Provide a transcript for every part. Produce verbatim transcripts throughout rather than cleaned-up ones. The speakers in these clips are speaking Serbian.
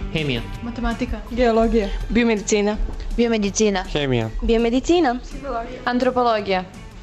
Hemija. Matematika. Geologija. Biomedicina. Biomedicina. Hemija. Biomedicina. Psihologija. Antropologija.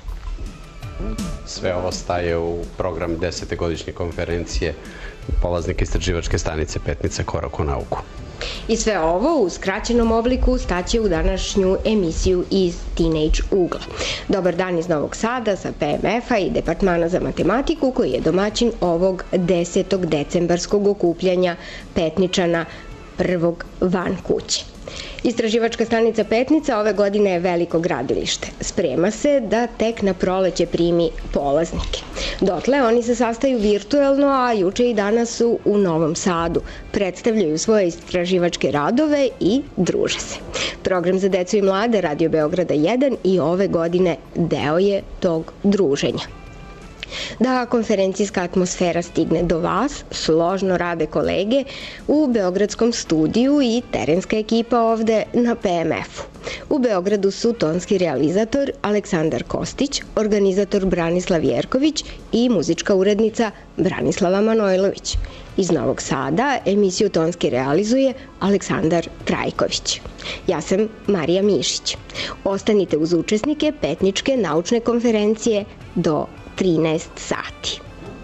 Sve ovo staje u program desetogodišnje konferencije polaznika istraživačke stanice Petnica Korak u nauku. I sve ovo u skraćenom obliku staće u današnju emisiju iz Teenage ugla. Dobar dan iz Novog Sada sa P M F-a i Departmana za matematiku koji je domaćin ovog desetog decembarskog okupljanja Petničana prvog van kuće. Istraživačka stanica Petnica ove godine je veliko gradilište. Sprema se da tek na proleće primi polaznike. Dotle oni se sastaju virtuelno, a juče i danas su u Novom Sadu. Predstavljaju svoje istraživačke radove i druže se. Program za decu i mlade Radio Beograda jedan i ove godine deo je tog druženja. Da konferencijska atmosfera stigne do vas, složno rade kolege u beogradskom studiju i terenska ekipa ovde na P M F-u. U Beogradu su tonski realizator Aleksandar Kostić, organizator Branislav Jerković i muzička urednica Branislava Manojlović. Iz Novog Sada emisiju tonski realizuje Aleksandar Trajković. Ja sam Marija Mišić. Ostanite uz učesnike Petničke naučne konferencije do trinaest sati.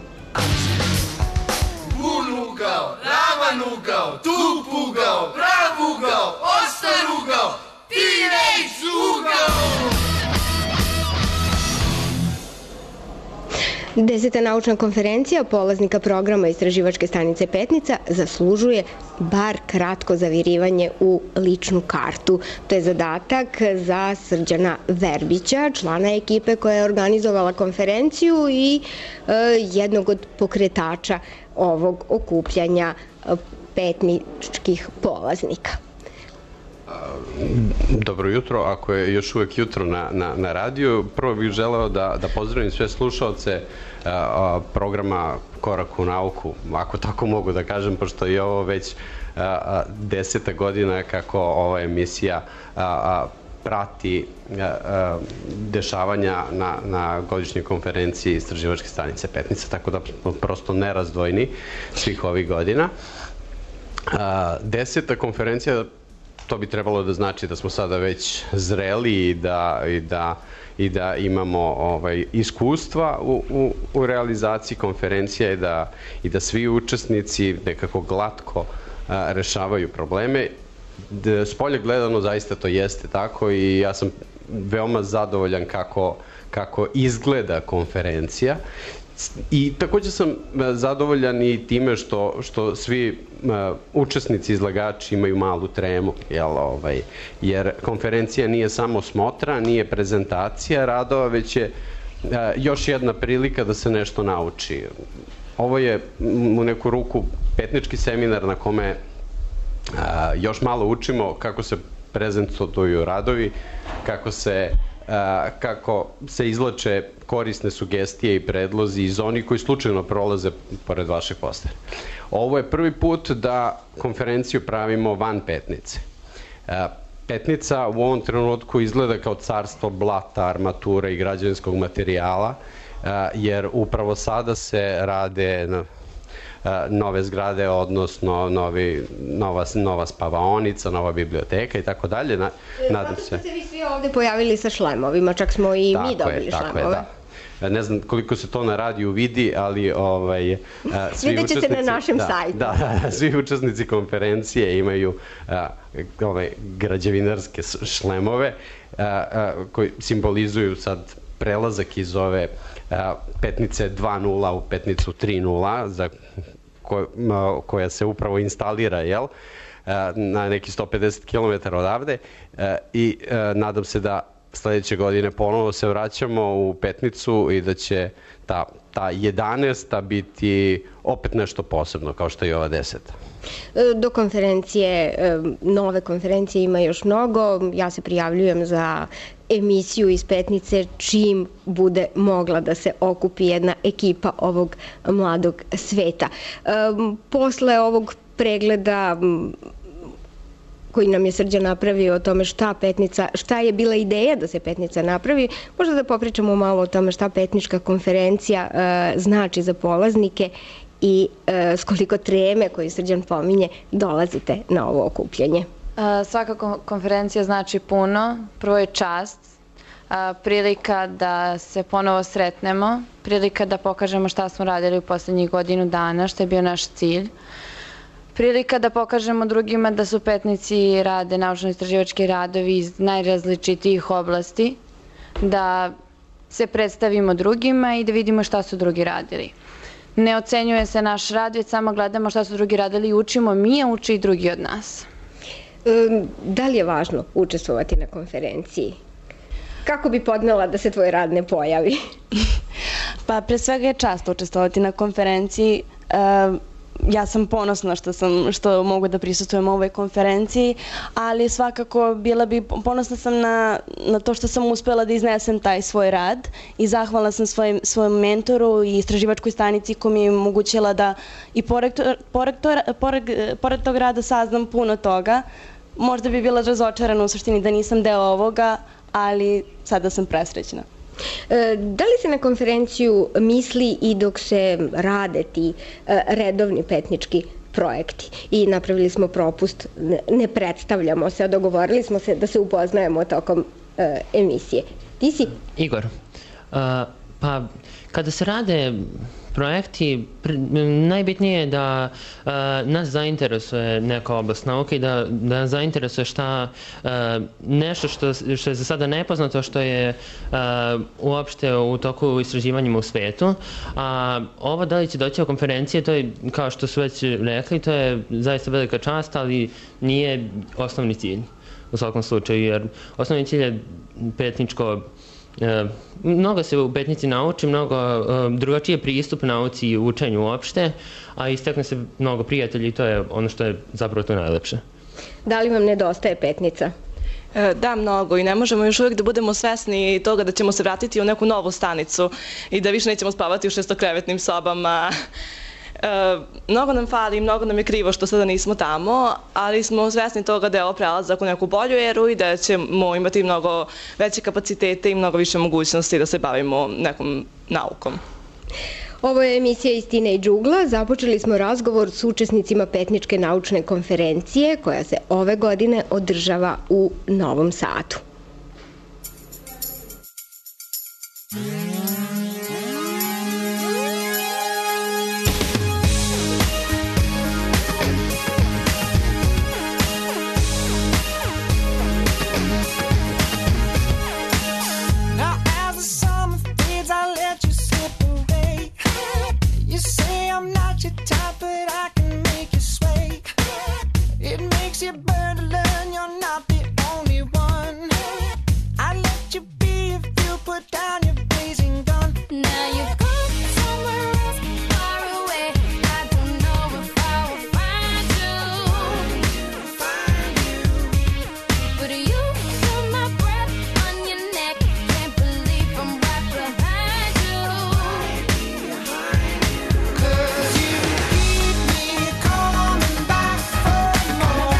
Bun ugao, ravan ugao, tup ugao, prav ugao, oštar ugao, teenage ugao! Deseta naučna konferencija polaznika programa istraživačke stanice Petnica zaslužuje bar kratko zavirivanje u ličnu kartu. To je zadatak za Srđana Verbića, člana ekipe koja je organizovala konferenciju i e, jednog od pokretača ovog okupljanja petničkih polaznika. Dobro jutro, ako je još uvek jutro na, na, na radiju, prvo bih želeo da, da pozdravim sve slušaoce a, programa Korak u nauku, ako tako mogu da kažem, pošto je ovo već a, a, deseta godina kako ova emisija a, a, prati a, a, dešavanja na, na godišnjoj konferenciji istraživačke stanice Petnica, tako da smo prosto nerazdvojni svih ovih godina. A, deseta konferencija, to bi trebalo da znači da smo sada već zreli i da, i da, i da imamo ovaj, iskustva u, u, u realizaciji konferencije i da, i da svi učesnici nekako glatko a, rešavaju probleme. S polja gledano zaista to jeste tako i ja sam veoma zadovoljan kako, kako izgleda konferencija. I takođe sam zadovoljan i time što, što svi uh, učesnici, izlagači imaju malu tremu, jel, ovaj, jer konferencija nije samo smotra, nije prezentacija radova, već je uh, još jedna prilika da se nešto nauči. Ovo je u neku ruku petnički seminar na kome uh, još malo učimo kako se prezentuju radovi, kako se kako se izlače korisne sugestije i predlozi iz onih koji slučajno prolaze pored vašeg postera. Ovo je prvi put da konferenciju pravimo van Petnice. Petnica u ovom trenutku izgleda kao carstvo blata, armatura i građevinskog materijala, jer upravo sada se rade nove zgrade, odnosno novi, nova, nova spavaonica, nova biblioteka i tako dalje. Nadam se. Zato ste se vi svi ovde pojavili sa šlemovima, čak smo i tako mi dobili je, tako šlemove. Je, da. Ne znam koliko se to na radiju vidi, ali ovaj, svi Vidjet ćete učesnici, na našem da, sajtu. Da, da, svi učesnici konferencije imaju a, ovaj, građevinarske šlemove a, a, koji simbolizuju sad prelazak iz ove a, Petnice dva nula u Petnicu tri nula, za koja se upravo instalira, jel, na neki sto pedeset kilometara odavde i nadam se da sledeće godine ponovo se vraćamo u Petnicu i da će ta, ta jedanaesta biti opet nešto posebno, kao što je i ova deseta. Do konferencije, nove konferencije ima još mnogo. Ja se prijavljujem za emisiju iz Petnice čim bude mogla da se okupi jedna ekipa ovog mladog sveta. Posle ovog pregleda koji nam je Srđan napravio o tome šta Petnica, šta je bila ideja da se Petnica napravi, možda da popričamo malo o tome šta Petnička konferencija znači za polaznike i e, s koliko treme koju Srđan pominje dolazite na ovo okupljanje? A, svaka konferencija znači puno. Prvo je čast, a, prilika da se ponovo sretnemo, prilika da pokažemo šta smo radili u poslednjih godinu dana, što je bio naš cilj. Prilika da pokažemo drugima da su Petnici rade naučno-istraživački radovi iz najrazličitijih oblasti, da se predstavimo drugima i da vidimo šta su drugi radili. Ne ocenjuje se naš rad, već samo gledamo šta su drugi radili i učimo mi, a uče i drugi od nas. E, da li je važno učestvovati na konferenciji? Kako bi podnela da se tvoj rad ne pojavi? Pa pre svega je čast učestvovati na konferenciji. E, Ja sam ponosna što, sam, što mogu da prisustvujem ovoj konferenciji, ali svakako bila bi, ponosna sam na, na to što sam uspela da iznesem taj svoj rad i zahvalna sam svojim, svojom mentoru i istraživačkoj stanici koja mi je omogućila da i pored, pored, pored, pored tog rada saznam puno toga. Možda bi bila razočarana u suštini da nisam deo ovoga, ali sada sam presrećna. Da li se na konferenciju misli i dok se rade ti redovni petnički projekti? I napravili smo propust, ne predstavljamo se, a dogovorili smo se da se upoznajemo tokom emisije. Ti si? Igor, pa kada se rade projekti, najbitnije je da uh, nas zainteresuje neka oblast nauke i da, da nas zainteresuje šta, uh, nešto što, što je za sada nepoznato, što je uh, uopšte u toku istraživanjima u svetu. A ovo da li će doći o konferencije, to je, kao što su već rekli, to je zaista velika čast, ali nije osnovni cilj u svakom slučaju, jer osnovni cilj je petničko. E, mnogo se u Petnici nauči, mnogo e, drugačiji je pristup nauci i učenju uopšte, a istekne se mnogo prijatelji i to je ono što je zapravo to najlepše. Da li vam nedostaje Petnica? E, da, mnogo i ne možemo još uvijek da budemo svesni toga da ćemo se vratiti u neku novu stanicu i da više nećemo spavati u šestokrevetnim sobama. E, mnogo nam fali i mnogo nam je krivo što sada nismo tamo, ali smo svesni toga da je ovo prelazak u neku bolju eru i da ćemo imati mnogo veće kapacitete i mnogo više mogućnosti da se bavimo nekom naukom. Ovo je emisija iz Teenage ugla. Započeli smo razgovor s učesnicima Petničke naučne konferencije koja se ove godine održava u Novom Sadu. You burn to learn you're not the only one. I'd let you be if you put down your blazing gun. Now you've gone somewhere else, far away. I don't know if I will find you. Find you. But you feel my breath on your neck. Can't believe I'm right behind you. Behind you. 'Cause you keep me coming back for more.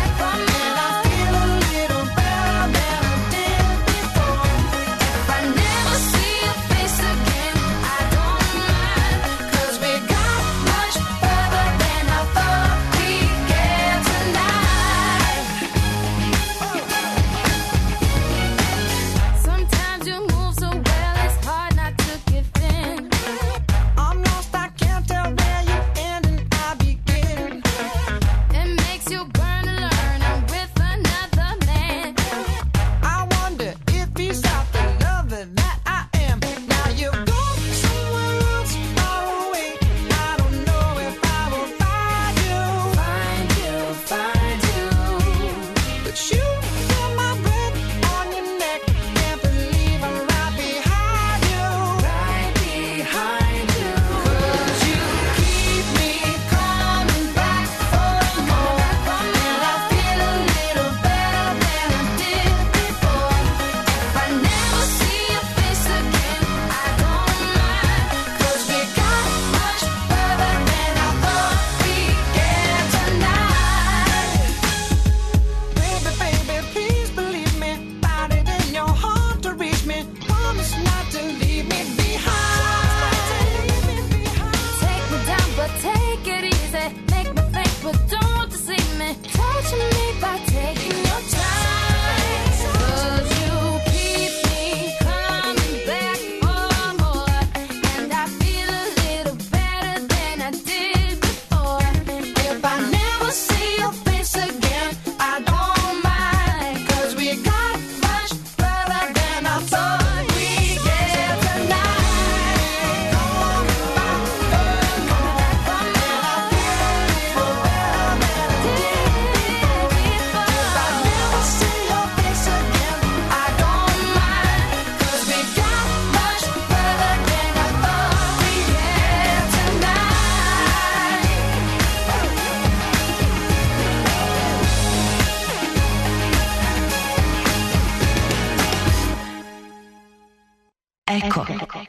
Eko.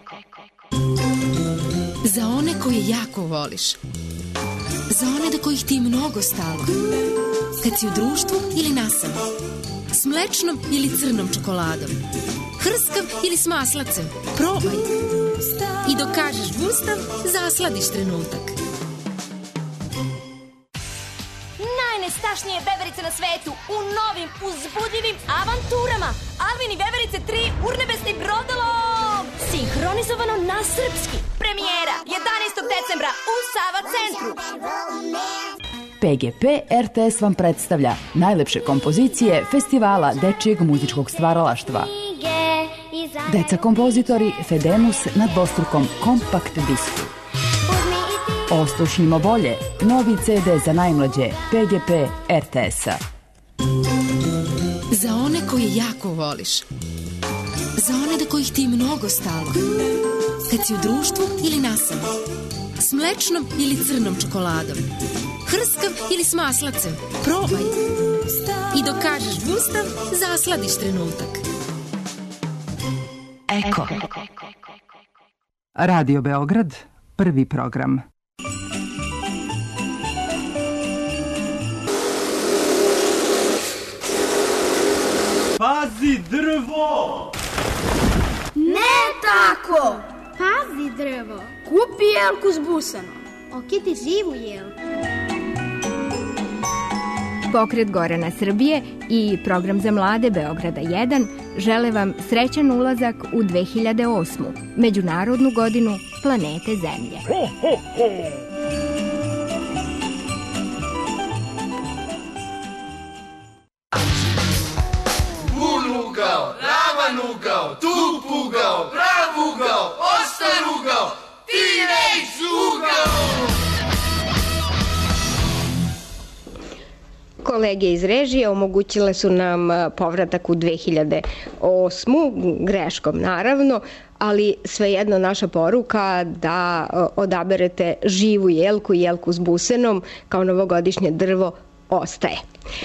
Za one koje jako voliš. Za one do kojih ti je mnogo stalo. Kad si u društvu ili nasamo. S mlečnom ili crnom čokoladom. Hrskav ili s maslacem. Probaj. I dok kažeš gustav, zasladiš trenutak. Najnestašnije veverice na svetu u novim uzbudljivim avanturama. Alvin i veverice tri urnebesni brodolom. Sinhronizovano na srpski. Premijera jedanaestog decembra u Sava centru. P G P R T S vam predstavlja najlepše kompozicije Festivala dečijeg muzičkog stvaralaštva. Deca kompozitori Fedemus na dvostrukom kompakt disku. Oslušnimo bolje, novi C D za najmlađe P G P R T S-a. Za one koje jako voliš. Za one do kojih ti je mnogo stalo. Kad si u društvu ili nasamo. S mlečnom ili crnom čokoladom. Hrskav ili s maslacem. Probaj. I dok kažeš gustav, zasladiš trenutak. Eko. Radio Beograd, prvi program. Pazi drvo! Ne tako! Pazi drvo! Kupi jelku zbusano. Okiti živu jelku. Pokret Gorana Srbije i Program za mlade Beograda jedan žele vam srećan ulazak u dve hiljade osmu. Međunarodnu godinu planete Zemlje. Ho, ho, ho! Ugao, ravan ugao, tup ugao, prav ugao, ostar ugao, teenage ugao! Kolege iz režije omogućile su nam povratak u dve hiljade osmu, greškom naravno, ali svejedno naša poruka da odaberete živu jelku, jelku s busenom kao novogodišnje drvo ostaje.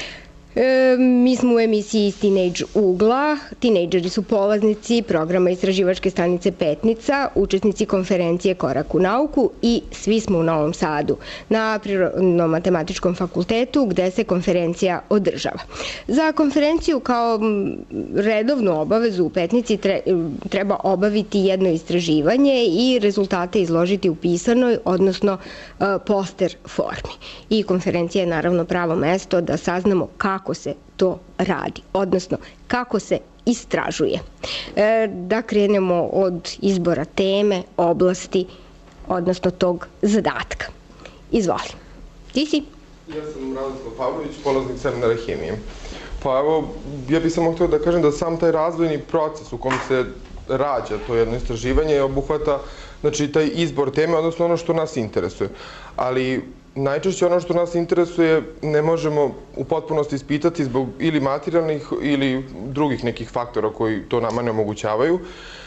E, mi smo u emisiji iz Teenage ugla. Tinejdžeri su polaznici programa istraživačke stanice Petnica, učesnici konferencije Korak u nauku i svi smo u Novom Sadu na Prirodno-matematičkom fakultetu gde se konferencija održava. Za konferenciju kao redovnu obavezu u Petnici treba obaviti jedno istraživanje i rezultate izložiti u pisanoj, odnosno poster formi. I konferencija je naravno pravo mesto da saznamo kako se to radi, odnosno kako se istražuje. E, da krenemo od izbora teme, oblasti, odnosno tog zadatka. Izvoli. Ti si? Ja sam Radoslav Pavlović, polaznik seminara hemije. Pa evo, ja bih samo htio da kažem da sam taj razvojni proces u kom se rađa to jedno istraživanje obuhvata, znači, taj izbor teme, odnosno ono što nas interesuje. Ali najčešće ono što nas interesuje ne možemo u potpunosti ispitati zbog ili materijalnih ili drugih nekih faktora koji to nama ne omogućavaju.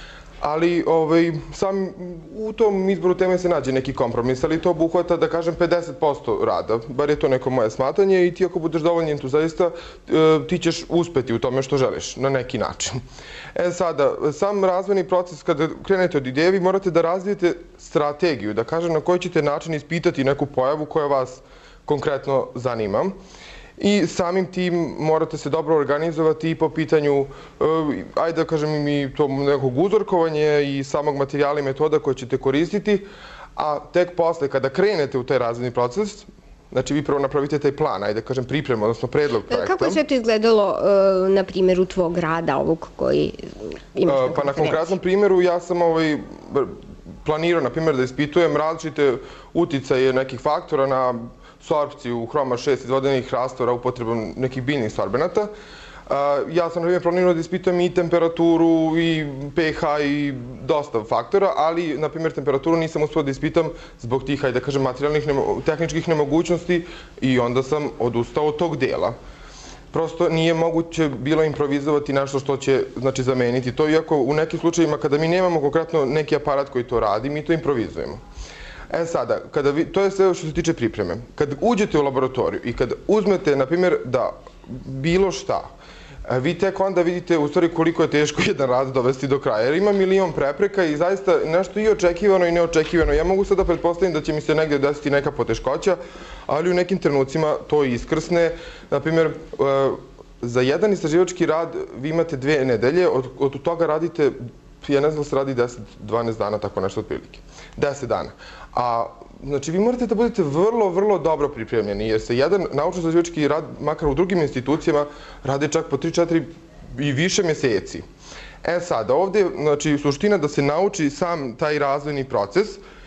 Ali ovaj, sam u tom izboru teme se nađe neki kompromis, ali to obuhvata, da kažem, pedeset posto rada, bar je to neko moje smatranje i ti ako budeš dovoljno entuzijasta, ti ćeš uspeti u tome što želiš, na neki način. E sada, sam razvojni proces, kada krenete od ideje, vi morate da razvijete strategiju, da kažem na koji ćete način ispitati neku pojavu koja vas konkretno zanima. I samim tim morate se dobro organizovati i po pitanju, ajde da kažem i to nekog uzorkovanja i samog materijala i metoda koje ćete koristiti, a tek posle kada krenete u taj razvojni proces, znači vi prvo napravite taj plan, ajde da kažem pripremu, odnosno predlog projekta. Kako je sve to izgledalo na primjeru tvog rada, ovog koji imaš na konferenciji? Pa na konkretnom primjeru ja sam ovaj, planirao, na primjer, da ispitujem različite uticaje nekih faktora na sorpciju hroma šest iz vodenih rastvora upotrebom nekih biljnih sorbenata. Ja sam, na primjer, planirao da ispitujem i temperaturu, i pH, i dosta faktora, ali, na primjer, temperaturu nisam uspio da ispitam zbog tih, hajde da kažem, materijalnih, tehničkih nemogućnosti i onda sam odustao od tog dela. Prosto nije moguće bilo improvizovati nešto što će, znači, zameniti to, iako u nekim slučajima kada mi nemamo konkretno neki aparat koji to radi, mi to improvizujemo. E sada, kada vi, to je sve što se tiče pripreme. Kad uđete u laboratoriju i kad uzmete, na primjer, da bilo šta, vi tek onda vidite u stvari koliko je teško jedan rad dovesti do kraja. Jer ima milion prepreka i zaista nešto i očekivano i neočekivano. Ja mogu sad da pretpostavim da će mi se negde desiti neka poteškoća, ali u nekim trenucima to iskrsne. Naprimjer, za jedan istraživački rad vi imate dve nedelje, od, od toga radite, ja ne znam da se radi deset do dvanaest dana, tako nešto otprilike. deset dana. A znači, vi morate da budete vrlo, vrlo dobro pripremljeni, jer se jedan naučno-istraživački rad, makar u drugim institucijama, rade čak po tri četiri i više meseci. E sad, ovde, znači, suština da se nauči sam taj razvojni proces,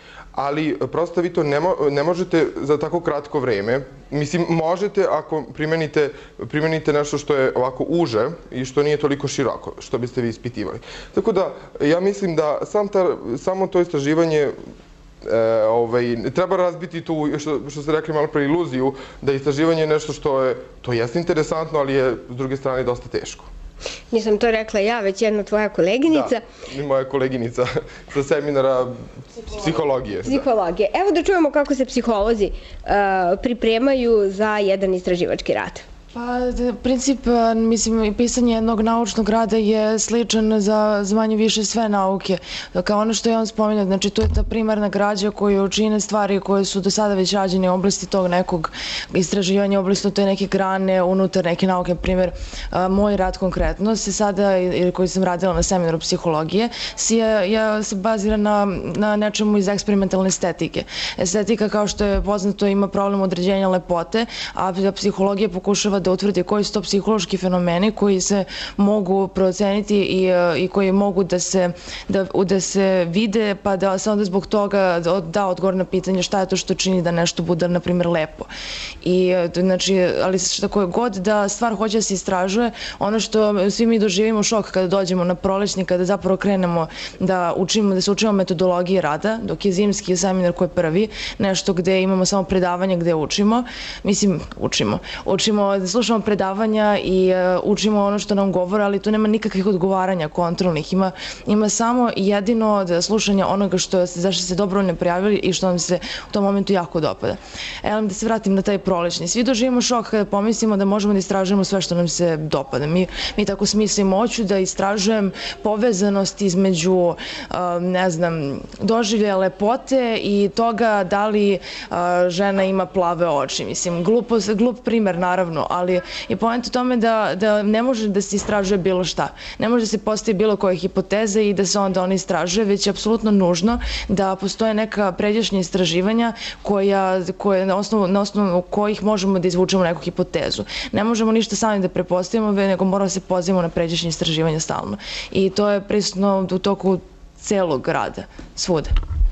ali prosto vi to ne, mo ne možete za tako kratko vreme. Mislim, možete ako primenite, primenite nešto što je ovako uže i što nije toliko široko, što biste vi ispitivali. Tako da, ja mislim da sam ta, samo to istraživanje E, ovaj, treba razbiti tu, što, što ste rekli malo pre, iluziju da istraživanje je nešto što je, to jeste interesantno, ali je s druge strane dosta teško. Nisam to rekla ja, već jedna tvoja koleginica. Da, i moja koleginica sa seminara psihologije. Psihologije. Evo da čujemo kako se psiholozi uh, pripremaju za jedan istraživački rad. Pa, princip, mislim, pisanje jednog naučnog rada je sličan za, za manje više sve nauke. Kao ono što je on spomenuo, znači to je ta primarna građa koju čine stvari koje su do sada već rađene u oblasti tog nekog istraživanja, u oblasti te neke grane unutar neke nauke. Primjer, moj rad konkretno se sada, koji sam radila na seminaru psihologije, se, je, je, se bazira na, na nečemu iz eksperimentalne estetike. Estetika, kao što je poznato, ima problem određenja lepote, a psihologija pokušava da utvrdi koji su to psihološki fenomeni koji se mogu proceniti i, i koji mogu da se, da, da se vide, pa da se onda zbog toga da odgovor na pitanje šta je to što čini da nešto bude, na primjer, lepo. I, znači, ali šta koje god da stvar hoće da se istražuje, ono što svi mi doživimo šok kada dođemo na prolećni, kada zapravo krenemo da učimo, da se učimo metodologije rada, dok je zimski seminar koji je prvi, nešto gde imamo samo predavanje gde učimo, mislim, učimo, učimo slušamo predavanja i uh, učimo ono što nam govore, ali tu nema nikakvih odgovaranja kontrolnih. Ima, ima samo jedino da slušanja onoga što, zašto se dobrovoljno prijavili i što nam se u tom momentu jako dopada. Evo da se vratim na taj prolećni. Svi doživimo šok kada pomislimo da možemo da istražujemo sve što nam se dopada. Mi, mi tako smislimo, hoću da istražujem povezanost između, uh, ne znam, doživljaja lepote i toga da li uh, žena ima plave oči. Mislim, glupo, glup primer, naravno, ali je poenta u tome da, da ne može da se istražuje bilo šta. Ne može da se postavi bilo koje hipoteze i da se onda ona istražuje, već je apsolutno nužno da postoje neka pređašnja istraživanja koja, koje, na, osnovu, na osnovu kojih možemo da izvučemo neku hipotezu. Ne možemo ništa sami da prepostavimo, nego moramo da se pozivamo na pređašnje istraživanja stalno. I to je prisutno u toku celog rada, svuda.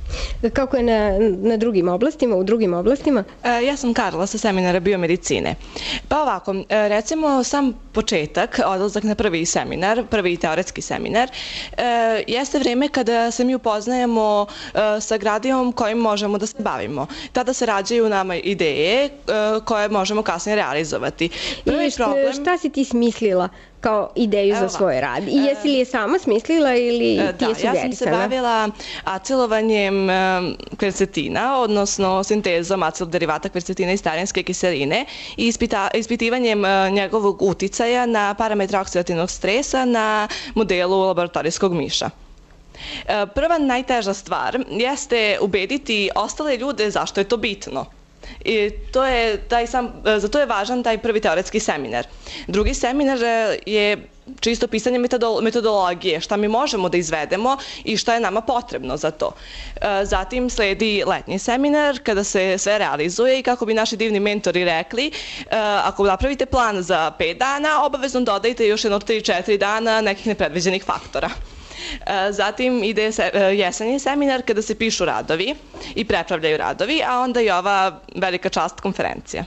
Kako je na, na drugim oblastima, u drugim oblastima? E, ja sam Karla sa seminara biomedicine. Pa ovako, recimo sam početak, odlazak na prvi seminar, prvi teoretski seminar, e, jeste vreme kada se mi upoznajemo e, sa gradivom kojim možemo da se bavimo. Tada se rađaju nama ideje e, koje možemo kasnije realizovati. Prvi I šta, problem... šta si ti smislila kao ideju Evo, za svoj rad? I jesi li je sama smislila ili ti je sugerisana? Da, ja sam se bavila acilovanjem kvercetina, odnosno sintezom acil derivata kvercetina i starenske kiseline i ispita, ispitivanjem njegovog uticaja na parametre oksidativnog stresa na modelu laboratorijskog miša. Prva najteža stvar jeste ubediti ostale ljude zašto je to bitno. I to je, taj sam, za to je važan taj prvi teoretski seminar. Drugi seminar je čisto pisanje metodologije, šta mi možemo da izvedemo i šta je nama potrebno za to. Zatim sledi letnji seminar kada se sve realizuje i kako bi naši divni mentori rekli, ako napravite plan za pet dana, obavezno dodajte još jedno tri četiri dana nekih nepredviđenih faktora. Zatim ide jesenji seminar kada se pišu radovi i prepravljaju radovi, a onda i ova velika čast konferencija.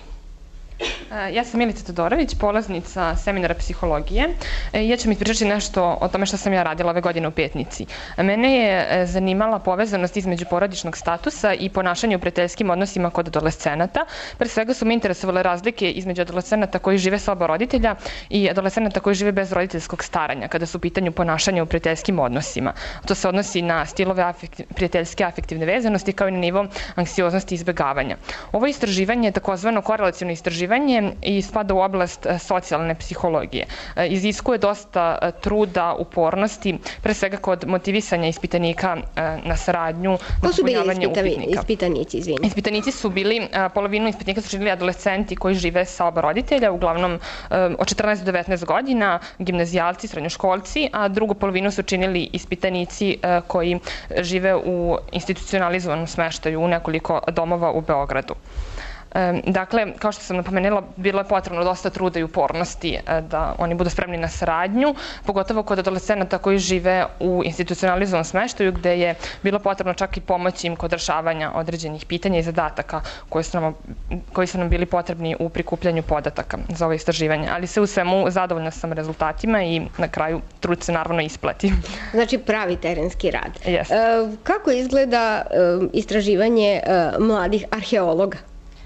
Ja sam Milica Todorović, polaznica seminara psihologije. Ja ću mi pričati nešto o tome što sam ja radila ove godine u Petnici. Mene je zanimala povezanost između porodičnog statusa i ponašanja u prijateljskim odnosima kod adolescenata. Pre svega su me interesovale razlike između adolescenata koji žive sa oba roditelja i adolescenata koji žive bez roditeljskog staranja, kada su u pitanju ponašanja u prijateljskim odnosima. To se odnosi na stilove afektiv, prijateljske afektivne vezanosti kao i na nivo anksioznosti i izbegavanja. Ovo istraživanje je takozvano korelaciono istraživanje istraživanje i spada u oblast socijalne psihologije. Iziskuje dosta truda, upornosti, pre svega kod motivisanja ispitanika na saradnju, Ko su bili upitnika. ispitanici, izvini? Ispitanici su bili, polovinu ispitanika su činili adolescenti koji žive sa oba roditelja, uglavnom od četrnaest do devetnaest godina, gimnazijalci, srednjoškolci, a drugu polovinu su činili ispitanici koji žive u institucionalizovanom smeštaju u nekoliko domova u Beogradu. Dakle, kao što sam napomenula, bilo je potrebno dosta truda i upornosti da oni budu spremni na saradnju, pogotovo kod adolescenata koji žive u institucionalizovanom smeštaju, gde je bilo potrebno čak i pomoći im kod rešavanja određenih pitanja i zadataka koji su nam, koji su nam bili potrebni u prikupljanju podataka za ovo istraživanje. Ali sve u svemu zadovoljna sam rezultatima i na kraju trud se naravno isplati. Znači pravi terenski rad. Yes. E, kako izgleda e, istraživanje e, mladih arheologa?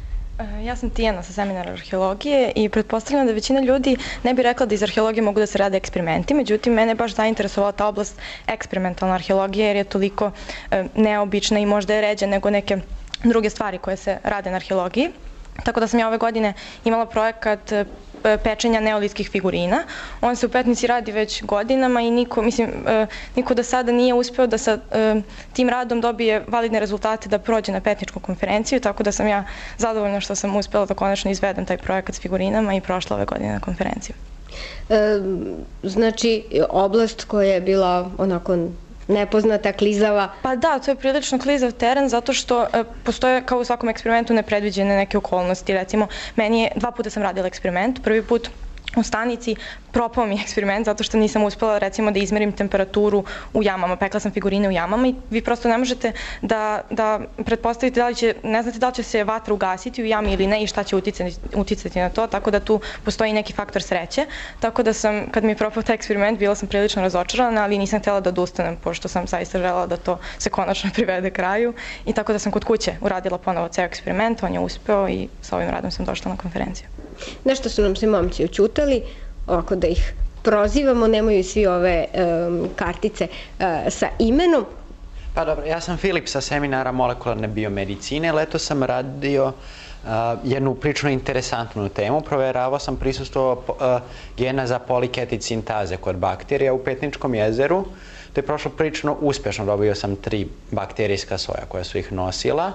Ja sam Tijana sa seminara arheologije i pretpostavljam da većina ljudi ne bi rekla da iz arheologije mogu da se rade eksperimenti, međutim, mene je baš zainteresovala ta oblast eksperimentalna arheologija jer je toliko neobična i možda je ređa nego neke druge stvari koje se rade na arheologiji. Tako da sam ja ove godine imala projekat pečenja neolitskih figurina. On se u Petnici radi već godinama i niko, mislim, niko do sada nije uspeo da sa tim radom dobije validne rezultate da prođe na Petničku konferenciju, tako da sam ja zadovoljna što sam uspela da konačno izvedem taj projekat s figurinama i prošla ove godine na konferenciju. E, znači, oblast koja je bila onako nepoznata, klizava. Pa da, to je prilično klizav teren zato što e, postoje kao u svakom eksperimentu nepredviđene neke okolnosti. Recimo, meni je, dva puta sam radila eksperiment. Prvi put u stanici propao mi eksperiment zato što nisam uspela recimo da izmerim temperaturu u jamama. Pekla sam figurine u jamama i vi prosto ne možete da, da pretpostavite da li će, ne znate da li će se vatra ugasiti u jami ili ne i šta će uticati, uticati na to, tako da tu postoji neki faktor sreće. Tako da sam, kad mi je propao taj eksperiment, bila sam prilično razočarana, ali nisam htjela da odustanem pošto sam zaista želela da to se konačno privede kraju i tako da sam kod kuće uradila ponovo ceo eksperiment, on je uspeo i sa ovim radom sam došla na konferenciju. Nešto su nam se momci oćutali, ovako da ih prozivamo, nemaju svi ove um, kartice uh, sa imenom. Pa dobro, ja sam Filip sa seminara molekularne biomedicine. Leto sam radio uh, jednu prilično interesantnu temu. Proveravao sam prisustvo uh, gena za poliketid sintaze kod bakterija u Petničkom jezeru. To je prošlo prilično uspješno. Dobio sam tri bakterijska soja koja su ih nosila.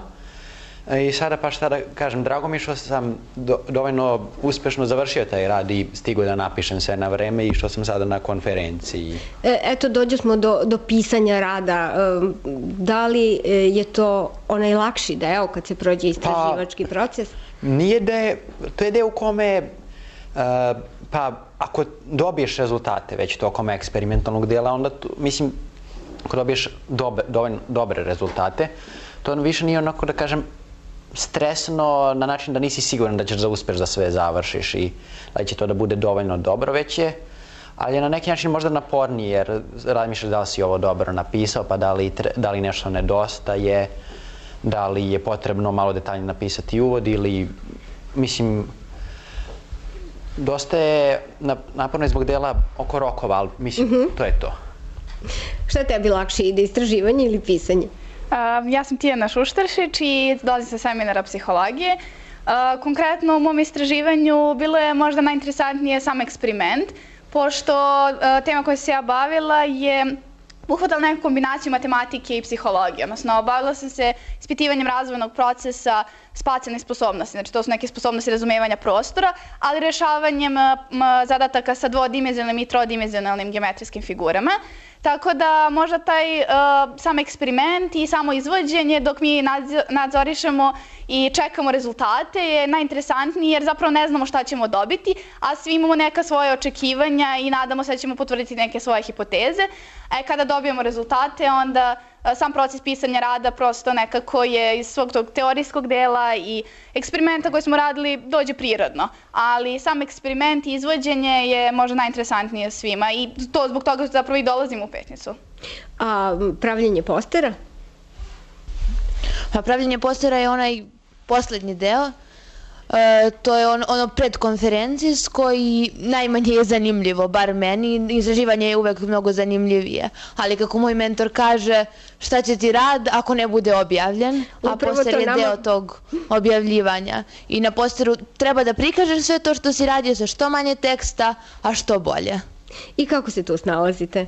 I sada pa šta da kažem, drago mi što sam do, dovoljno uspješno završio taj rad i stigao da napišem sve na vreme i što sam sada na konferenciji. E, eto, dođe smo do, do pisanja rada. E, da li je to onaj lakši deo kad se prođe istraživački pa, proces? Nije deo, to je deo u kome, uh, pa ako dobiješ rezultate već tokom eksperimentalnog dela, onda tu, mislim, ako dobiješ dobe, dovoljno dobre rezultate, to više nije onako da kažem stresno na način da nisi siguran da ćeš da uspeš da sve završiš i da će to da bude dovoljno dobro, već je, ali je na neki način možda naporniji jer razmišljaš da li si ovo dobro napisao, pa da li, da li nešto nedostaje, da li je potrebno malo detaljnije napisati uvod ili, mislim, dosta je naporno zbog dela oko rokova, ali mislim, mm-hmm. to je to. Šta je tebi lakše, ide istraživanje ili pisanje? Uh, ja sam Tijana Šuštaršić i dolazim sa seminara psihologije. Uh, konkretno u mom istraživanju bilo je možda najinteresantnije sam eksperiment, pošto uh, tema koja se ja bavila je uhvatala neku kombinaciju matematike i psihologije, odnosno bavila sam se ispitivanjem razvojnog procesa spacijalnih sposobnosti, znači to su neke sposobnosti razumevanja prostora, ali rešavanjem zadataka sa dvodimenzionalnim i trodimenzionalnim geometrijskim figurama. Tako da možda taj uh, sam eksperiment i samo izvođenje dok mi nadzorišemo i čekamo rezultate je najinteresantniji jer zapravo ne znamo šta ćemo dobiti, a svi imamo neka svoje očekivanja i nadamo se da ćemo potvrditi neke svoje hipoteze. A kada dobijemo rezultate, onda sam proces pisanja rada prosto nekako je iz svog tog teorijskog dela i eksperimenta koje smo radili dođe prirodno. Ali sam eksperiment i izvođenje je možda najinteresantnije svima i to zbog toga zapravo i dolazimo u Petnicu. A pravljenje postera? Pa pravljenje postera je onaj poslednji deo. E, to je on, ono predkonferencijsko i najmanje je zanimljivo, bar meni. Istraživanje je uvek mnogo zanimljivije. Ali kako moj mentor kaže, šta će ti rad ako ne bude objavljen, a Upravo poster to je nama- deo tog objavljivanja. I na posteru treba da prikažeš sve to što si radio sa što manje teksta, a što bolje. I kako se tu snalazite?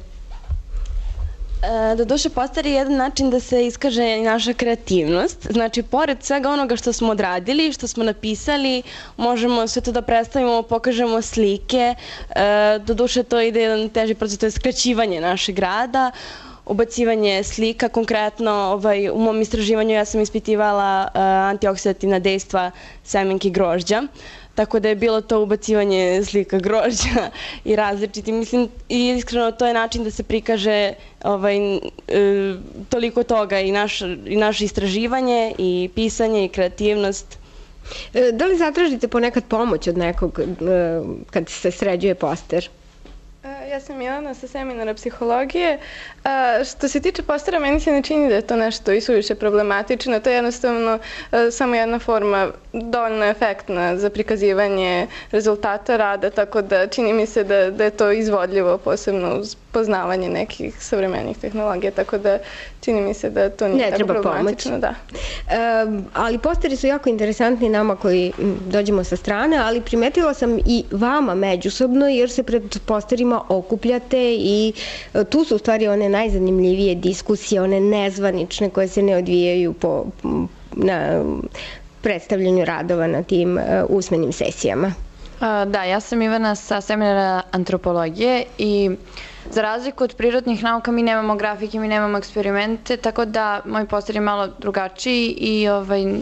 E, Doduše, poster je jedan način da se iskaže i naša kreativnost. Znači, pored svega onoga što smo odradili, što smo napisali, možemo sve to da predstavimo, pokažemo slike. E, Doduše, to ide jedan teži proces, to je skraćivanje našeg rada, ubacivanje slika. Konkretno, ovaj, u mom istraživanju ja sam ispitivala e, antioksidativna dejstva semenki grožđa. Tako da je bilo to ubacivanje slika grožđa i različiti. Mislim, i iskreno to je način da se prikaže ovaj, e, toliko toga i, naš, i naše istraživanje i pisanje i kreativnost. E, Da li zatražite ponekad pomoć od nekog e, kad se sređuje poster? Ja sam Milana sa seminara psihologije. A, što se tiče postera, meni se ne čini da je to nešto isuviše problematično. To je jednostavno a, samo jedna forma dovoljno efektna za prikazivanje rezultata rada, tako da čini mi se da, da je to izvodljivo, posebno uz poznavanje nekih savremenih tehnologija, tako da čini mi se da to nije Ne tako treba problematično. pomoć. Da. E, ali posteri su jako interesantni nama koji m, dođemo sa strane, ali primetila sam i vama međusobno, jer se pred posterima okupljate i e, tu su u stvari one najzanimljivije diskusije, one nezvanične koje se ne odvijaju po, m, na predstavljanju radova na tim e, usmenim sesijama. A, Da, ja sam Ivana sa seminara antropologije i za razliku od prirodnih nauka mi nemamo grafike, mi nemamo eksperimente, tako da moj poster je malo drugačiji i ovaj, m,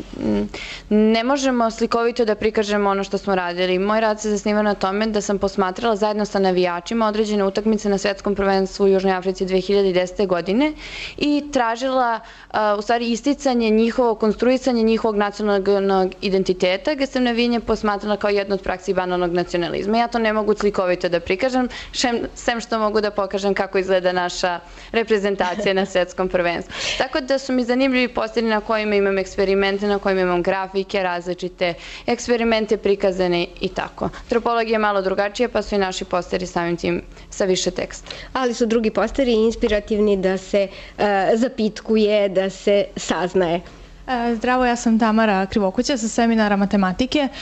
ne možemo slikovito da prikažemo ono što smo radili. Moj rad se zasniva na tome da sam posmatrala zajedno sa navijačima određene utakmice na svetskom prvenstvu u Južnoj Africi dve hiljade desete. godine i tražila a, u stvari isticanje njihovo, konstruisanje njihovog nacionalnog identiteta, gde sam navijenje posmatrala kao jednu od praksi banalnog nacionalizma. Ja to ne mogu slikovito da prikažem, šem, sem što mogu da pokažem kako izgleda naša reprezentacija na svetskom prvenstvu. Tako da su mi zanimljivi posteri na kojima imam eksperimente, na kojima imam grafike, različite eksperimente prikazane i tako. Antropologija je malo drugačija, pa su i naši posteri samim tim sa više teksta. Ali su drugi posteri inspirativni da se e, zapitkuje, da se saznaje. E, Zdravo, ja sam Tamara Krivokuća sa seminara matematike. E,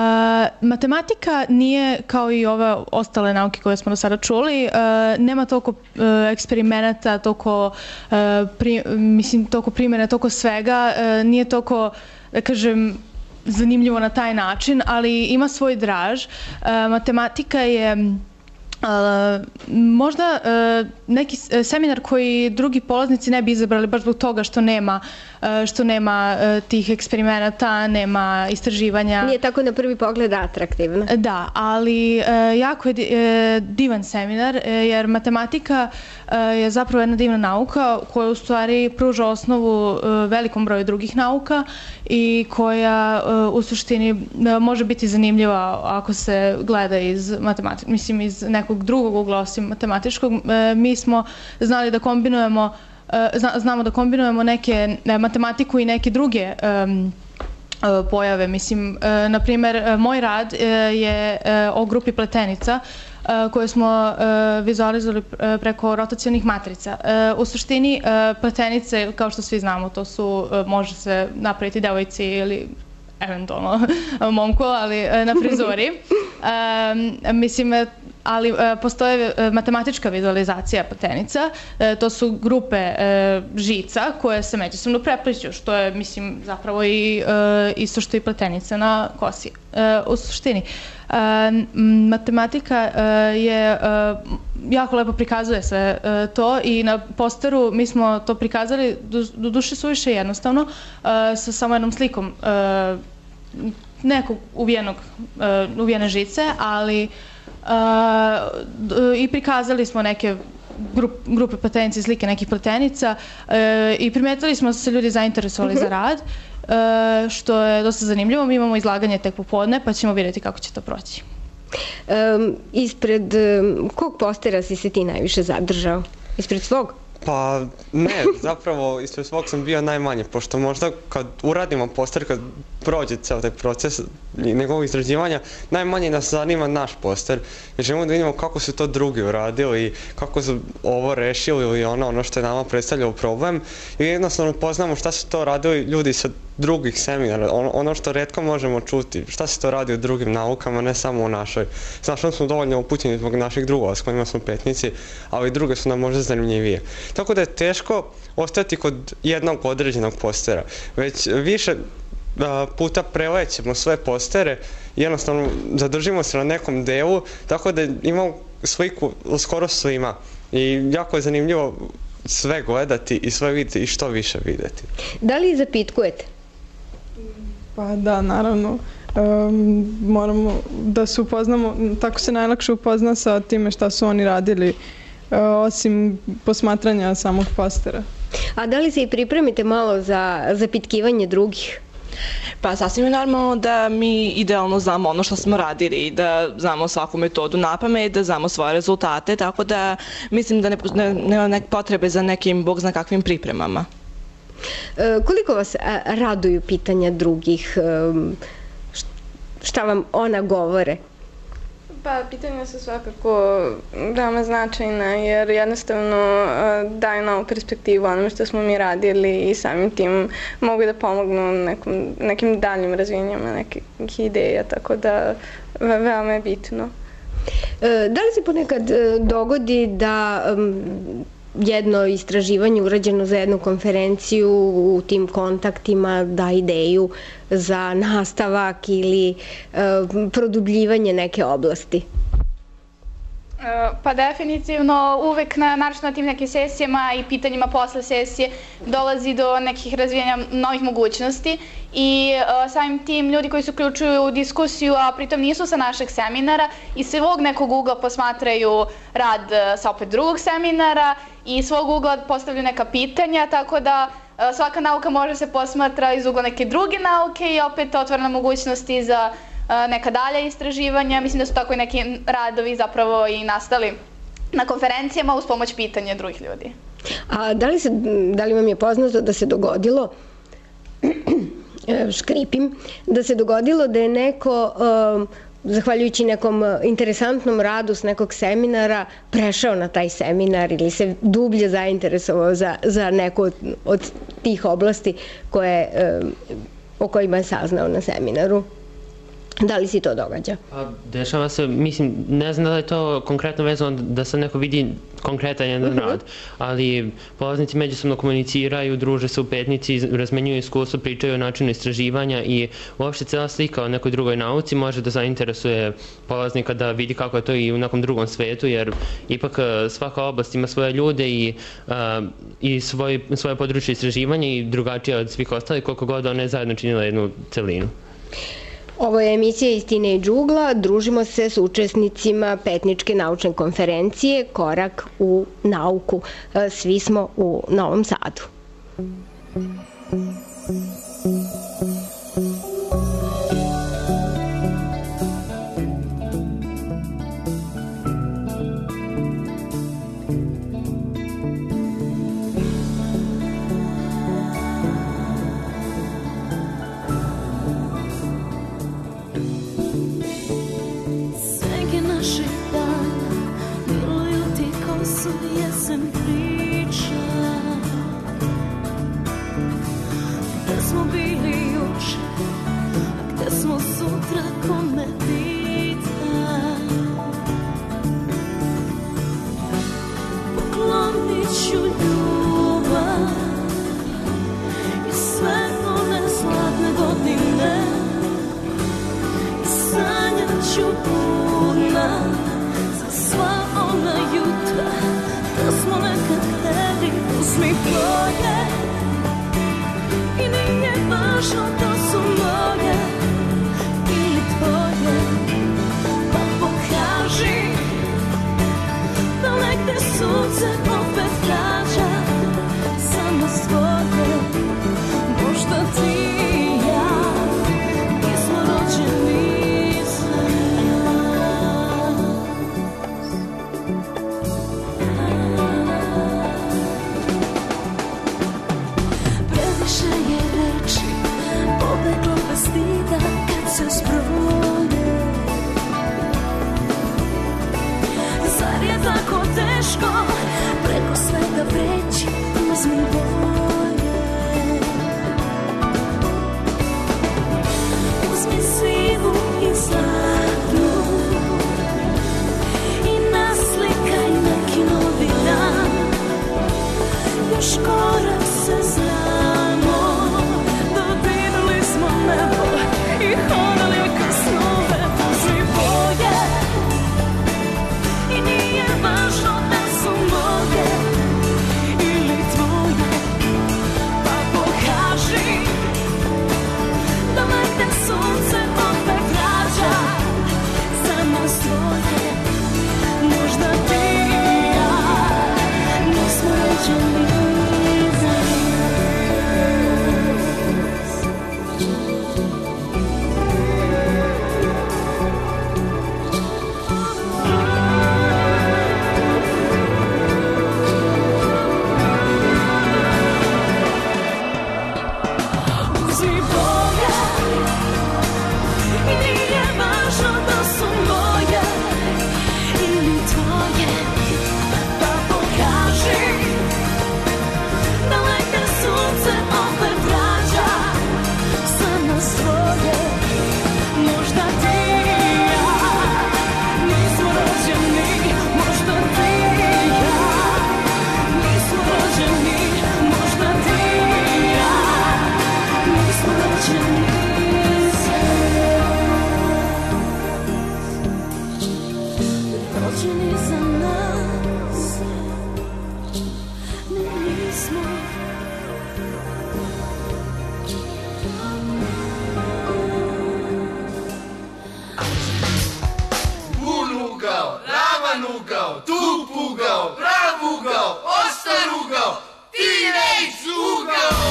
Matematika nije kao i ove ostale nauke koje smo do sada čuli, e, nema toliko e, eksperimenata, toliko, e, pri, mislim, toliko primjera, toliko svega, e, nije toliko, da kažem, zanimljivo na taj način, ali ima svoj draž. E, Matematika je Uh, možda uh, neki seminar koji drugi polaznici ne bi izabrali baš zbog toga što nema, uh, što nema uh, tih eksperimenata, nema istraživanja. Nije tako na prvi pogled atraktivno. Da, ali uh, jako je di, uh, divan seminar, uh, jer matematika uh, je zapravo jedna divna nauka koja u stvari pruža osnovu uh, velikom broju drugih nauka i koja uh, u suštini uh, može biti zanimljiva ako se gleda iz matematike, mislim iz nekog drugog ugla osim matematičkog. E, mi smo znali da kombinujemo, e, zna, znamo da kombinujemo neke ne, matematiku i neke druge e, e, pojave. Mislim, e, na primjer, e, moj rad e, je e, o grupi pletenica e, koje smo e, vizualizovali preko rotacionih matrica. E, u suštini, e, pletenice, kao što svi znamo, to su, e, može se napraviti devojci ili eventualno momku, ali e, na frizuri. E, mislim, ali e, postoje e, matematička vizualizacija pletenica, e, to su grupe e, žica koje se međusobno prepliću, što je, mislim, zapravo i e, isto što i pletenica na kosi. E, u suštini, e, matematika e, je, e, jako lepo prikazuje se e, to i na posteru mi smo to prikazali, do, do duše suviše jednostavno, e, sa samo jednom slikom e, nekog uvijenog, e, uvijene žice, ali Uh, i prikazali smo neke grup, grupe pletenica i slike nekih pletenica uh, i primetili smo da su se ljudi zainteresovali za rad, uh, što je dosta zanimljivo. Mi imamo izlaganje tek popodne, pa ćemo vidjeti kako će to proći. Um, ispred um, kog postera si se ti najviše zadržao? Ispred svog? Pa ne, zapravo ispred svog sam bio najmanje, pošto možda kad uradimo poster, kad prođe ceo taj proces njegovog izrađivanja, najmanje nas zanima naš poster, jer želimo da vidimo kako su to drugi uradili i kako su ovo rešili ili ono, ono što je nama predstavljao problem i jednostavno poznamo šta su to radili ljudi sa drugih seminara, ono, ono što retko možemo čuti, šta se to radi u drugim naukama, ne samo u našoj. S našom smo dovoljno upućeni zbog naših drugova s kojima smo petnici, ali druge su nam možda zanimljivije. Tako da je teško ostati kod jednog određenog postera, već više a, puta prelećemo sve postere, jednostavno zadržimo se na nekom delu, tako da imamo sliku skoro svima i jako je zanimljivo sve gledati i sve vidjeti i što više vidjeti. Da li zapitkujete? Pa da, naravno. Um, moramo da se upoznamo, tako se najlakše upozna sa time šta su oni radili, uh, osim posmatranja samog postera. A da li se i pripremite malo za zapitkivanje drugih? Pa sasvim je normalno da mi idealno znamo ono što smo radili i da znamo svaku metodu napamet, da znamo svoje rezultate, tako da mislim da ne, ne, nema nek potrebe za nekim bog zna kakvim pripremama. E, koliko vas a, raduju pitanja drugih? E, šta vam ona govore? Pa, pitanja su svakako veoma značajna jer jednostavno daju novu perspektivu onome što smo mi radili i samim tim mogu da pomognu nekom, nekim daljim razvijanjama nekih ideja, tako da veoma je bitno. Da li se ponekad dogodi da jedno istraživanje urađeno za jednu konferenciju u tim kontaktima da ideju za nastavak ili produbljivanje neke oblasti? Pa definitivno uvek na, naravno na tim nekim sesijama i pitanjima posle sesije dolazi do nekih razvijanja novih mogućnosti i uh, samim tim ljudi koji se uključuju u diskusiju, a pritom nisu sa našeg seminara i svog nekog ugla posmatraju rad uh, sa opet drugog seminara i svog ugla postavljaju neka pitanja, tako da uh, svaka nauka može se posmatra iz ugla neke druge nauke i opet otvorena mogućnosti za neka dalja istraživanja. Mislim da su tako i neki radovi zapravo i nastali na konferencijama uz pomoć pitanja drugih ljudi. A da li, se, da li vam je poznato da se dogodilo, škripim, da se dogodilo da je neko, zahvaljujući nekom interesantnom radu s nekog seminara, prešao na taj seminar ili se dublje zainteresovao za, za neku od tih oblasti koje, o kojima je saznao na seminaru? Da li si to događa? Pa, dešava se, mislim, ne znam da li je to konkretno vezano da se neko vidi konkretan jedan uh-huh. rad, ali polaznici međusobno komuniciraju, druže se u petnici, razmenjuju iskustvo, pričaju o načinu istraživanja i uopšte cela slika o nekoj drugoj nauci može da zainteresuje polaznika da vidi kako je to i u nekom drugom svetu, jer ipak svaka oblast ima svoje ljude i, uh, i svoj, svoje područje istraživanja i drugačije od svih ostalih, koliko god one zajedno činile jednu celinu. Ovo je emisija iz Teenage ugla. Družimo se s učesnicima petničke naučne konferencije Korak u nauku. Svi smo u Novom Sadu. Jesen priča, gde smo bili juče, a gde smo sutra, ko me pita. Poklonit ću ljubav i sve one zlatne godine i sanjat ću budna za sva ona jutra. Da smo nekad hteli, uzmi tvoje i nije važno da su moje ili tvoje. Pa pokaži da negde sunce opet gađa samo svoje. Možda ti i ja nismo rođeni za nas. uzmi boje, uzmi sivu i zlatnu i naslikaj neki novi dan. Još korak se znamo, dodirali smo nebo i hodali ka snove. Uzmi boje i nije važno da su moje ili tvoje, pa pokaži da legne sunce opet rađa za nas dvoje. Možda ti i ja nismo rođeni za uzmi boje i nije važno da su moje ili tvoje, pa pokaži da legne sunce opet rađa za nas dvoje. Možda ti i ja nismo rođeni, možda ti i ja nismo rođeni, možda ti i ja nismo rođeni za rođeni za nas, ne nismo. Pun ugao, ravan ugao, tup ugao, prav ugao, ostar ugao, teenage ugao.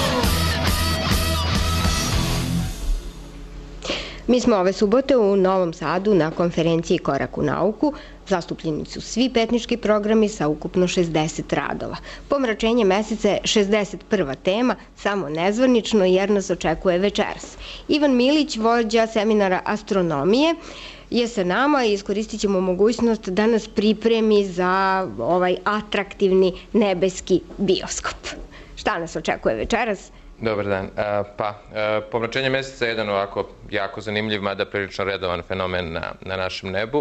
Mi smo ove subote u Novom Sadu na konferenciji Korak u nauku. Zastupljeni su svi petnički programi sa ukupno šezdeset radova. Pomračenje meseca je šezdeset prva tema, samo nezvanično jer nas očekuje večeras. Ivan Milić, vođa seminara astronomije, je sa nama i iskoristit ćemo mogućnost da nas pripremi za ovaj atraktivni nebeski bioskop. Šta nas očekuje večeras? Dobar dan. E, Pa, e, pomračenje meseca je jedan ovako jako zanimljiv, mada prilično redovan fenomen na, na našem nebu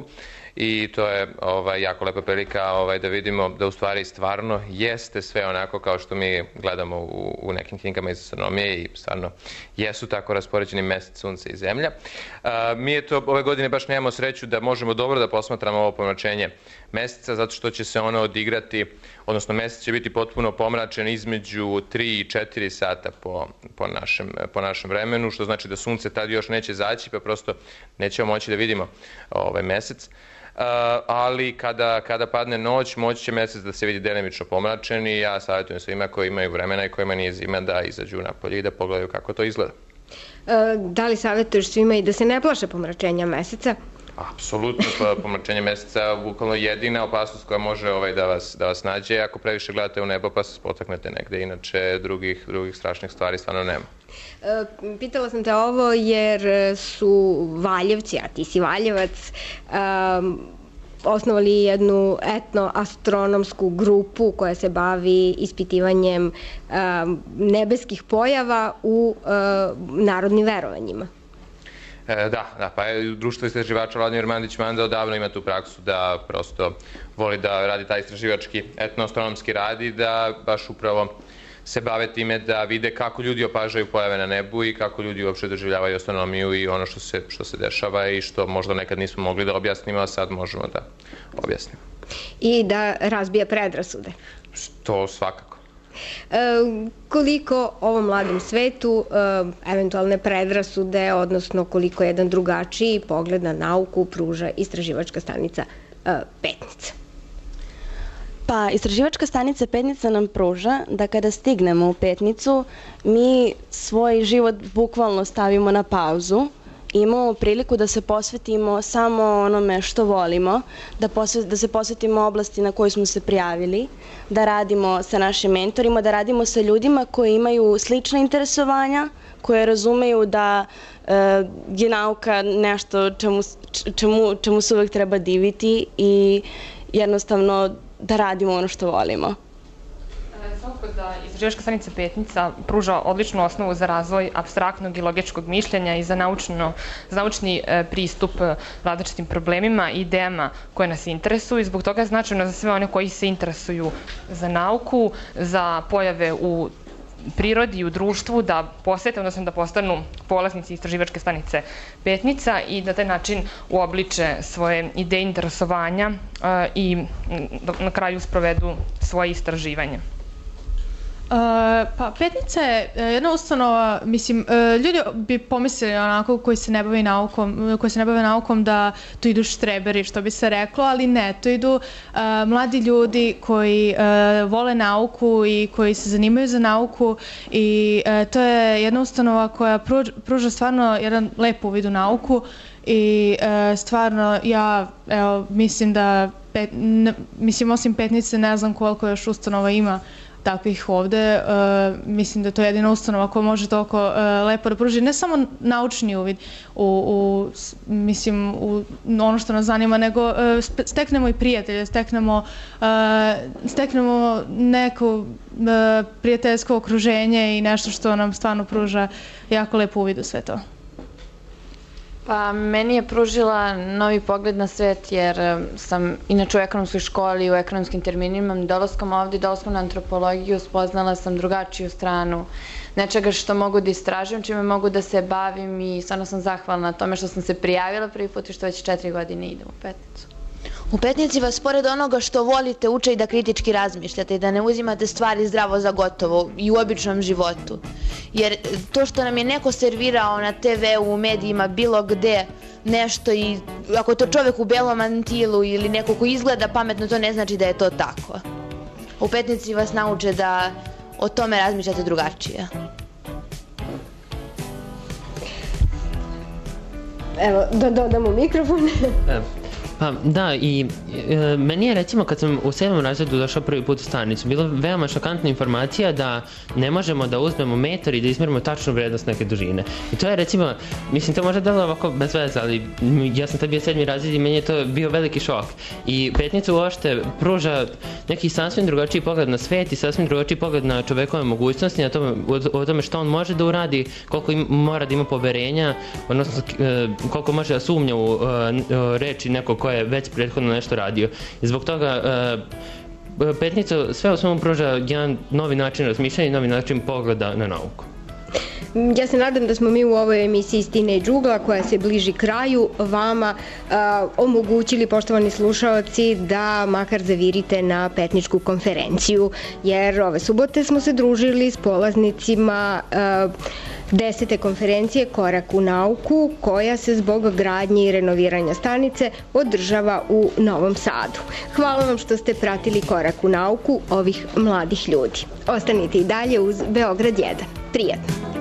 i to je ovaj, jako lepa prilika ovaj, da vidimo da u stvari stvarno jeste sve onako kao što mi gledamo u, u nekim knjigama iz astronomije i stvarno jesu tako raspoređeni mesec, sunce i zemlja. E, mi je to ove godine baš nemamo sreću da možemo dobro da posmatramo ovo pomračenje meseca zato što će se ono odigrati, odnosno mesec će biti potpuno pomračen između tri i četiri sata po, po, našem, po našem vremenu, što znači da sunce tad još neće zaći, pa prosto nećemo moći da vidimo ovaj mesec. Uh, ali kada, kada padne noć, moći će mesec da se vidi delimično pomračen i ja savjetujem svima koji imaju vremena i kojima nije zima da izađu napolje i da pogledaju kako to izgleda. E, Da li savjetuješ svima i da se ne plaše pomračenja meseca? Apsolutno, pa pomračenje meseca bukvalno jedina opasnost koja može ovaj, da, vas, da vas nađe ako previše gledate u nebo pa se spotaknete negde, inače drugih, drugih strašnih stvari stvarno nema. E, Pitala sam te ovo jer su Valjevci, a ti si Valjevac, um, osnovali jednu etnoastronomsku grupu koja se bavi ispitivanjem um, nebeskih pojava u um, narodnim verovanjima. E, da, da, pa je društvo istraživača Vladimir Mandić-Manda odavno ima tu praksu da prosto voli da radi taj istraživački etnoastronomski rad i da baš upravo se bave time da vide kako ljudi opažaju pojave na nebu i kako ljudi uopšte doživljavaju astronomiju i ono što se, što se dešava i što možda nekad nismo mogli da objasnimo, a sad možemo da objasnimo. I da razbija predrasude. To svakako. E, koliko ovom mladom svetu e, eventualne predrasude, odnosno koliko jedan drugačiji pogled na nauku pruža istraživačka stanica e, Petnica? Pa, istraživačka stanica Petnica nam pruža da kada stignemo u Petnicu, mi svoj život bukvalno stavimo na pauzu, imamo priliku da se posvetimo samo onome što volimo, da, posvet, da se posvetimo oblasti na koju smo se prijavili, da radimo sa našim mentorima, da radimo sa ljudima koji imaju slična interesovanja, koje razumeju da e, je nauka nešto čemu, čemu, čemu se uvek treba diviti i jednostavno da radimo ono što volimo. Svakako da istraživačka stanica Petnica pruža odličnu osnovu za razvoj apstraktnog i logičkog mišljenja i za, naučno, za naučni e, pristup različitim problemima i idejama koje nas interesuju i zbog toga je značajno za sve one koji se interesuju za nauku, za pojave u prirodi i u društvu da posete, odnosno da postanu polaznici istraživačke stanice Petnica i da taj način uobliče svoje ideje interesovanja e, i na kraju sprovedu svoje istraživanje. Uh, pa Petnica je jedna ustanova, mislim, uh, ljudi bi pomislili onako koji se ne bave naukom, koji se ne bave naukom da tu idu štreberi, što bi se reklo, ali ne, tu idu uh, mladi ljudi koji uh, vole nauku i koji se zanimaju za nauku i uh, to je jedna ustanova koja pruž, pruža stvarno jedan lep uvid u nauku i uh, stvarno ja evo, mislim da pet, ne, mislim osim Petnice ne znam koliko još ustanova ima takvih ovde. Uh, mislim da to je jedina ustanova koja može toliko uh, lepo da pruži ne samo naučni uvid u, u mislim u ono što nas zanima, nego uh, steknemo i prijatelje, steknemo uh, steknemo neko uh, prijateljsko okruženje i nešto što nam stvarno pruža jako lep uvid u sve to. Pa meni je pružila novi pogled na svet jer sam inače u ekonomskoj školi, u ekonomskim terminima, dolaskom ovde i dolaskom na antropologiju spoznala sam drugačiju stranu nečega što mogu da istražujem, čime mogu da se bavim i stvarno sam zahvalna na tome što sam se prijavila prvi put i što već četiri godine idem u Petnicu. U Petnici vas pored onoga što volite uče i da kritički razmišljate i da ne uzimate stvari zdravo za gotovo i u običnom životu. Jer to što nam je neko servirao na te ve u, u medijima, bilo gde, nešto i ako je to čovek u belom mantilu ili neko ko izgleda pametno, to ne znači da je to tako. U Petnici vas nauče da o tome razmišljate drugačije. Evo, da dodamo mikrofon. Pa da, i e, meni je recimo kad sam u sedmom razredu došao prvi put u stanicu, bila veoma šokantna informacija da ne možemo da uzmemo metar i da izmerimo tačnu vrednost neke dužine. I to je recimo, mislim to možda delo ovako bez veze, ali ja sam tad bio sedmi razred i meni je to bio veliki šok. I Petnica uopšte pruža neki sasvim drugačiji pogled na svet i sasvim drugačiji pogled na čovekove mogućnosti, na tome, o, o tome što on može da uradi, koliko im, mora da ima poverenja, odnosno e, koliko može da sumnja u e, reči nekog ko je već prethodno nešto radio. I zbog toga uh, Petnica sve u svemu pruža jedan novi način razmišljanja i novi način pogleda na nauku. Ja se nadam da smo mi u ovoj emisiji iz Teenage Ugla, koja se bliži kraju, vama uh, omogućili, poštovani slušaoci, da makar zavirite na Petničku konferenciju, jer ove subote smo se družili s polaznicima uh, desete konferencije Korak u nauku, koja se zbog gradnje i renoviranja stanice održava u Novom Sadu. Hvala vam što ste pratili Korak u nauku ovih mladih ljudi. Ostanite i dalje uz Beograd jedan. Prijatno!